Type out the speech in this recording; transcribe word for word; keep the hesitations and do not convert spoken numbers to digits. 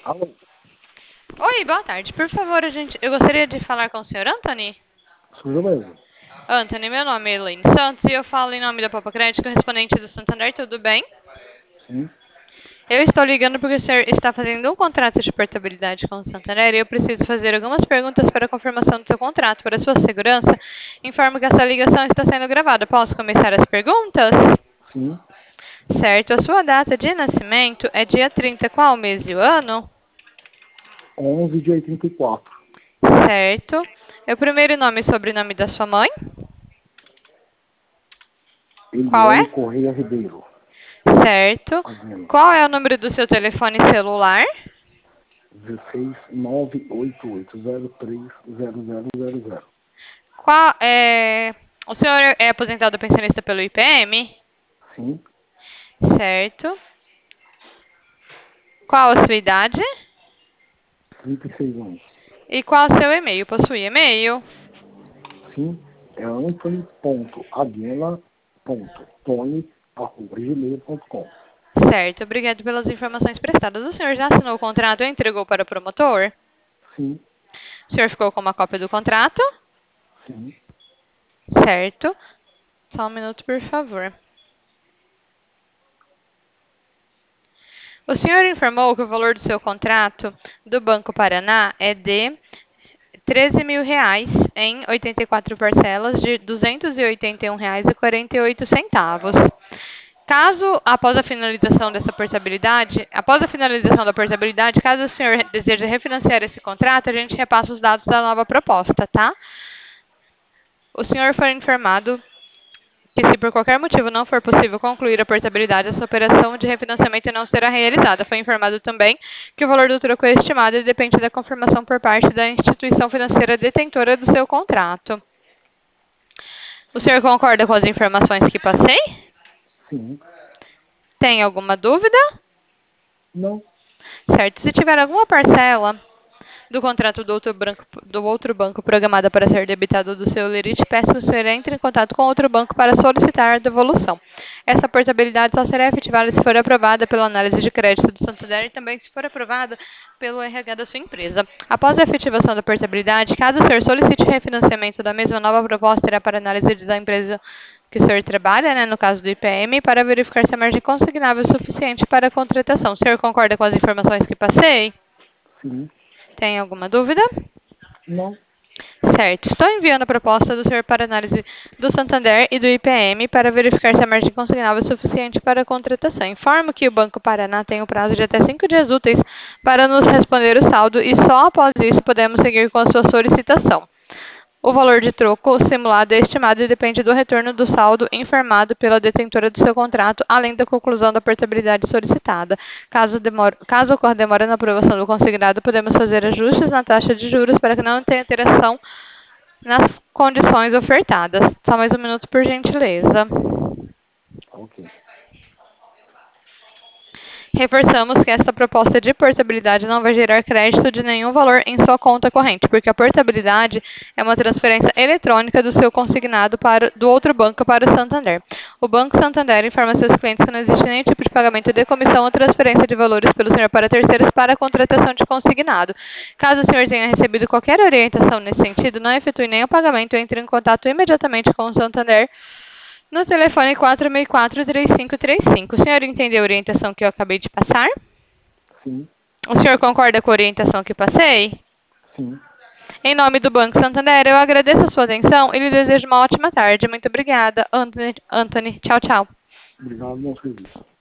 Alô, Oi, boa tarde. Por favor, a gente, eu gostaria de falar com o senhor Anthony. sou eu mesmo. Anthony, meu nome é Elaine Santos e eu falo em nome da Papa Crédito, correspondente do Santander, tudo bem? Sim, Eu estou ligando porque o senhor está fazendo um contrato de portabilidade com o Santander e eu preciso fazer algumas perguntas para a confirmação do seu contrato. Para sua segurança, informo que essa ligação está sendo gravada. Posso começar as perguntas? sim. Certo. A sua data de nascimento é dia trinta. Qual mês e o ano? onze de oitenta e quatro. Certo. É o primeiro nome e sobrenome da sua mãe? Qual é? Eliane Correia Ribeiro. Certo. Fazendo Qual é o número do seu telefone celular? dezesseis nove oito oito zero três zero zero zero zero. Qual é... O senhor é aposentado pensionista pelo I P M? Sim, Certo. Qual a sua idade? trinta e seis anos. E qual o seu e-mail? Possui e-mail? Sim, é anthony.aguila.tony.gmail.com. Certo. Obrigado pelas informações prestadas. O senhor já assinou o contrato e entregou para o promotor? Sim, O senhor ficou com uma cópia do contrato? sim, Certo. Só um minuto, por favor. O senhor informou que o valor do seu contrato do Banco Paraná é de treze mil reais em oitenta e quatro parcelas de duzentos e oitenta e um reais e quarenta e oito centavos. Caso, após a finalização dessa portabilidade, após a finalização da portabilidade, caso o senhor deseje refinanciar esse contrato, a gente repassa os dados da nova proposta, tá? O senhor foi informado que se por qualquer motivo não for possível concluir a portabilidade, essa operação de refinanciamento não será realizada. Foi informado também que o valor do troco é estimado e depende da confirmação por parte da instituição financeira detentora do seu contrato. O senhor concorda com as informações que passei? sim. Tem alguma dúvida? Não, Certo. Se tiver alguma parcela do contrato do outro, branco, do outro banco programada para ser debitado do seu lerite, peço que o senhor entre em contato com outro banco para solicitar a devolução. Essa portabilidade só será efetivada se for aprovada pela análise de crédito do Santander e também se for aprovada pelo R H da sua empresa. Após a efetivação da portabilidade, caso o senhor solicite refinanciamento da mesma, nova proposta irá para análise da empresa que o senhor trabalha, né, no caso do I P M, para verificar se a margem consignável é suficiente para a contratação. O senhor concorda com as informações que passei? sim, Tem alguma dúvida? não. Certo. Estou enviando a proposta do senhor para análise do Santander e do I P M para verificar se a margem consignável é suficiente para a contratação. Informo que o Banco Paraná tem o prazo de até cinco dias úteis para nos responder o saldo e só após isso podemos seguir com a sua solicitação. O valor de troco simulado é estimado e depende do retorno do saldo informado pela detentora do seu contrato, além da conclusão da portabilidade solicitada. Caso, demore, caso ocorra demora na aprovação do consignado, podemos fazer ajustes na taxa de juros para que não tenha alteração nas condições ofertadas. Só mais um minuto, por gentileza. Ok. Reforçamos que esta proposta de portabilidade não vai gerar crédito de nenhum valor em sua conta corrente, porque a portabilidade é uma transferência eletrônica do seu consignado para, do outro banco para o Santander. O Banco Santander informa seus clientes que não existe nenhum tipo de pagamento de comissão ou transferência de valores pelo senhor para terceiros para a contratação de consignado. Caso o senhor tenha recebido qualquer orientação nesse sentido, não efetue nenhum pagamento e entre em contato imediatamente com o Santander no telefone quatro seis quatro, três cinco três cinco. O senhor entendeu a orientação que eu acabei de passar? Sim, O senhor concorda com a orientação que passei? sim. Em nome do Banco Santander, eu agradeço a sua atenção e lhe desejo uma ótima tarde. Muito obrigada, Anthony. Anthony. Tchau, tchau. Obrigado, bom serviço.